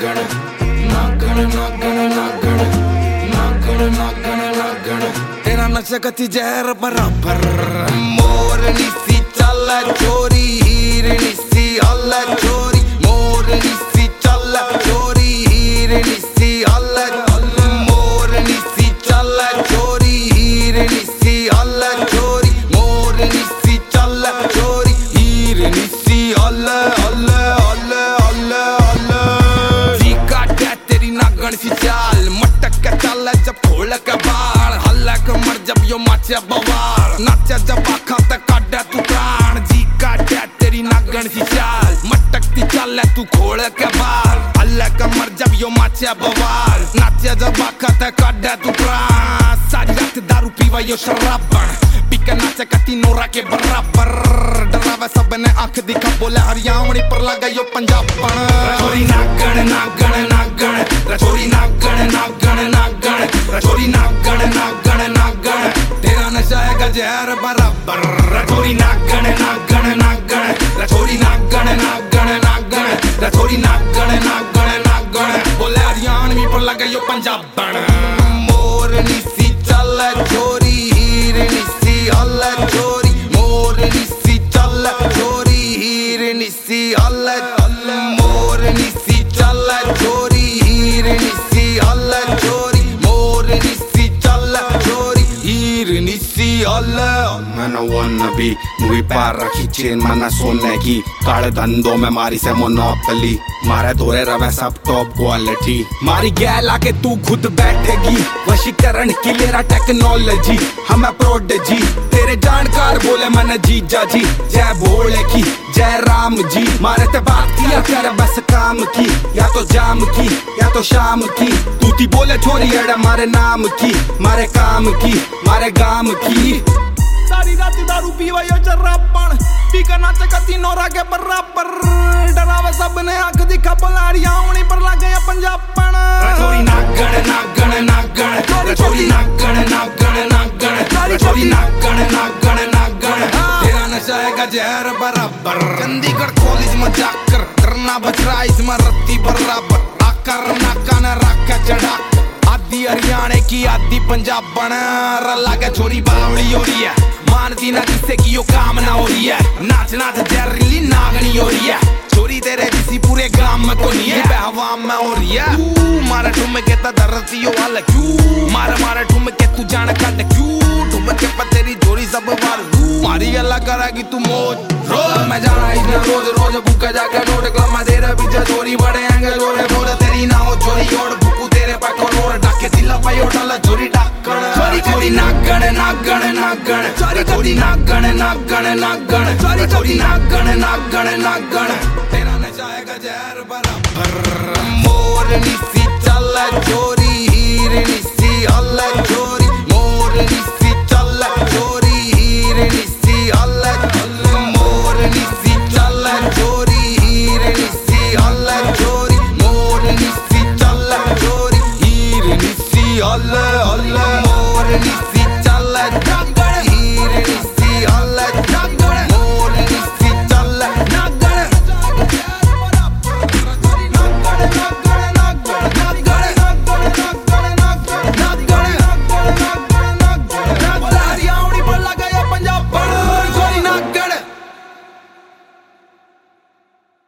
तेरा नशा कति जहर बराबर मोरनी सी चल चोरी हीरनी सी अल चोरी मोरनी सी चल चोरी हीरनी सी अल मोरनी सी चल चोरी हीरनी सी अल चोरी मोरनी सी चल चोरी हीरनी सी अल अल अल अल अल जी काटे तेरी नागण सी चाल मटक के चल जब खोल के बाल हल्ला कमर जब यो माचे बवाल नाचे जब आखा ते काटे तू प्राण जी काटे तेरी नागण सी चाल मटकती चल तू खोल के बाल हल्ला कमर जब यो माचे बवाल नाचे जब आखा ते काटे तू प्राण सारी रात दारू पीवा यो शराबण पीके नाचे कती नोरा के बराबर डरावे सबने आंख दिखा बोले हरियाणवी पर लगा यो पंजाबण रचोरी नागण नागण नागण रचोरी नागण नागण नागण रचोरी नागण नागण नागण तेरा नशा है जहर बराबर रचोरी नागण नागण नागण रचोरी नागण नागण नागण रचोरी नागण नागण नागण बोले हरियाणवी पर लगा यो पंजाबण मोरनी सी चल चोरी हीरनी सी अल चोरी मोरनी सी चल चोरी हीरनी सी अल मोरनी सी चल चोरी हीरनी सी अल चोरी मोरनी सी चल चोरी हीरनी सी अल मैंने wannabe मुझे पार रखी चेन मना सोने की काले धंधों में मारी से मोनोपोली मारे धोरे रवे सब टॉप क्वालिटी मारी गैल आके तू खुद बैठेगी वशीकरण की लेरा टेक्नोलॉजी हमें प्रोडजी तेरे जानकार बोले मैंने जीजा जी जय भोले की जय राम जी मारे ते बात किया कर बस काम की या तो जाम की या तो शाम की तूती बोले छोरी अड़ा मारे नाम की मारे काम की मारे गाम की सारी रात दारू पीवा यो शराबण पीका नाचे कती नोरा के बराबर डरावे सबने आंख दिखा बोला हरियाणवी पर लग गया पंजाबण रचोरी नागण नागण नागण रचोरी नागण नागण नागण रचोरी नागण नागण नागण तेरा नशा है जहर बराबर चंडीगढ़ कॉलेज में जाकर करना बच रहा इसमें रत्ती बराबर आकर नाका न रखा चढ़ा आधी हरियाणा की आधी पंजाबण रला के छोरी बावड़ी हो रही है मानती ना किससे की यो काम ना हो रही है नाच नाच जहरीली नागनी हो रही है छोरी तेरे किसी पूरे गांव में तो नहीं है हवा में हो रही है मारे ठुमके ता धरती हो वाला क्यों मारे ठुमके तू जान काट क्यों ठुमके पर तेरी जोड़ी सब वार मारी अल्लाह करागी तू मौज रोज मैं जाना इसने रोज रोज भूखे जाके नोट क्लमा तेरे पीछे चोरी बड़े एंगल जोरे बोले तेरी ना हो चोरी और भूकू तेरे पे करोड़ डाके दिला पे डाला चोरी डाकण चोरी चोरी नागण नागण नागण चोरी चोरी नागण नागण नागण चोरी चोरी नागण नागण नागण तेरा नशा है जहर बराबर मोरनी सी चल चोरी हीरनी सी अल चोरी मोरनी सी चल चोरी हीरनी सी अल मोरनी सी चल चोरी हीरनी सी अल चोरी मोरनी सी चल चोरी हीरनी सी अल मोरनी